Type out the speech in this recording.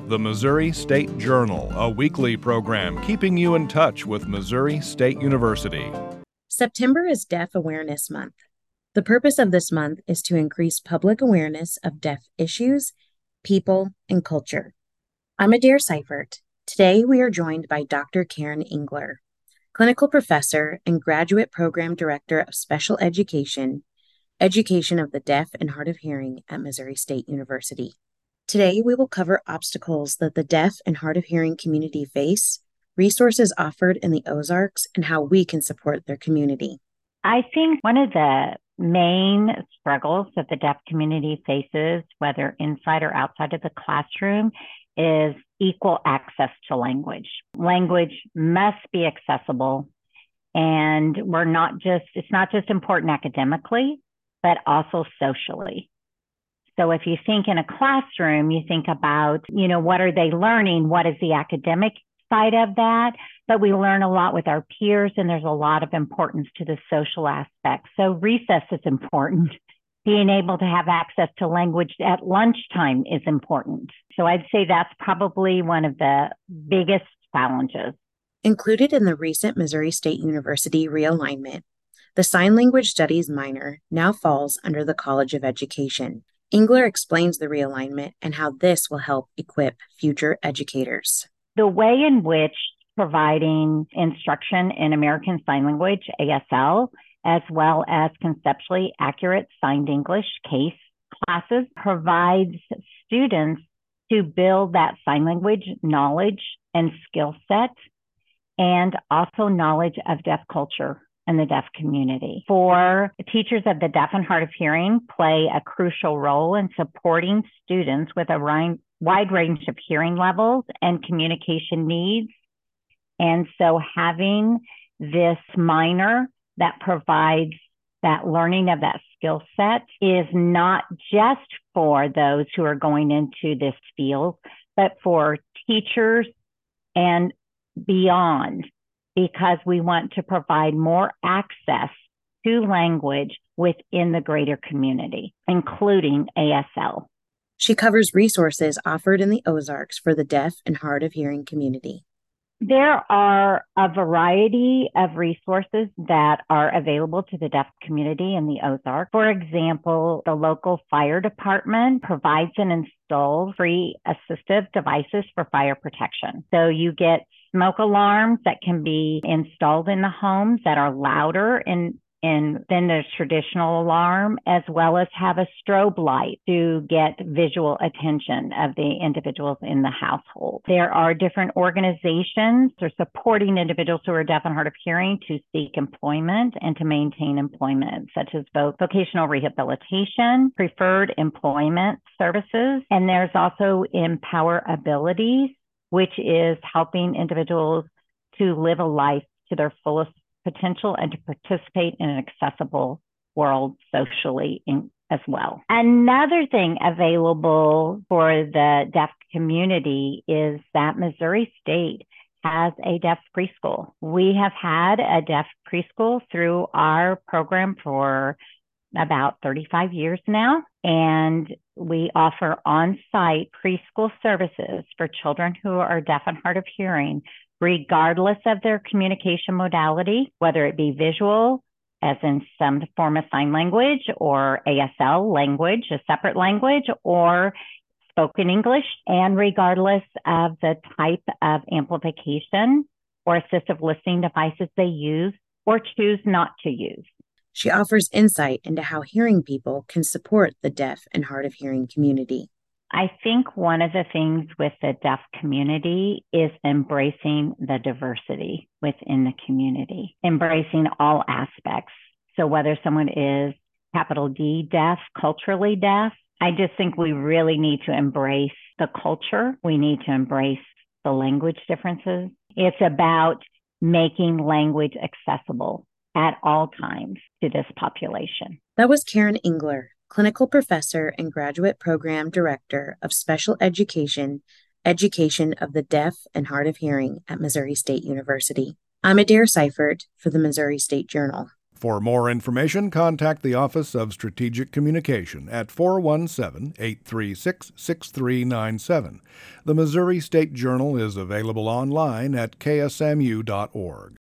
the Missouri State Journal, a weekly program keeping you in touch with Missouri State University. September is Deaf Awareness Month. The purpose of this month is to increase public awareness of deaf issues, people, and culture. I'm Adair Seifert. Today we are joined by Dr. Karen Engler, clinical professor and graduate program director of special education, education of the deaf and hard of hearing at Missouri State University. Today we will cover obstacles that the deaf and hard of hearing community face, resources offered in the Ozarks, and how we can support their community. I think one of the main struggles that the deaf community faces, whether inside or outside of the classroom, is equal access to language. Language must be accessible, and it's not just important academically, but also socially. So if you think in a classroom, you think about, what are they learning? What is the academic side of that? But we learn a lot with our peers, and there's a lot of importance to the social aspect. So recess is important. Being able to have access to language at lunchtime is important. So I'd say that's probably one of the biggest challenges. Included in the recent Missouri State University realignment, the Sign Language Studies minor now falls under the College of Education. Engler explains the realignment and how this will help equip future educators. The way in which providing instruction in American Sign Language, ASL, as well as conceptually accurate signed English case classes provides students to build that sign language knowledge and skill set, and also knowledge of deaf culture and the deaf community. For teachers of the deaf and hard of hearing play a crucial role in supporting students with a wide range of hearing levels and communication needs. And so having this minor that provides that learning of that skill set is not just for those who are going into this field, but for teachers and beyond, because we want to provide more access to language within the greater community, including ASL. She covers resources offered in the Ozarks for the deaf and hard of hearing community. There are a variety of resources that are available to the deaf community in the Ozarks. For example, the local fire department provides and installs free assistive devices for fire protection. So you get smoke alarms that can be installed in the homes that are louder than the traditional alarm, as well as have a strobe light to get visual attention of the individuals in the household. There are different organizations that are supporting individuals who are deaf and hard of hearing to seek employment and to maintain employment, such as both vocational rehabilitation, preferred employment services, and there's also Empower Abilities, which is helping individuals to live a life to their fullest potential and to participate in an accessible world socially as well. Another thing available for the deaf community is that Missouri State has a deaf preschool. We have had a deaf preschool through our program for about 35 years now, and we offer on-site preschool services for children who are deaf and hard of hearing, regardless of their communication modality, whether it be visual, as in some form of sign language, or ASL language, a separate language, or spoken English, and regardless of the type of amplification or assistive listening devices they use or choose not to use. She offers insight into how hearing people can support the deaf and hard of hearing community. I think one of the things with the deaf community is embracing the diversity within the community, embracing all aspects. So whether someone is capital D deaf, culturally deaf, I just think we really need to embrace the culture. We need to embrace the language differences. It's about making language accessible at all times to this population. That was Karen Engler, clinical professor and graduate program director of special education, education of the deaf and hard of hearing at Missouri State University. I'm Adair Seifert for the Missouri State Journal. For more information, contact the Office of Strategic Communication at 417-836-6397. The Missouri State Journal is available online at ksmu.org.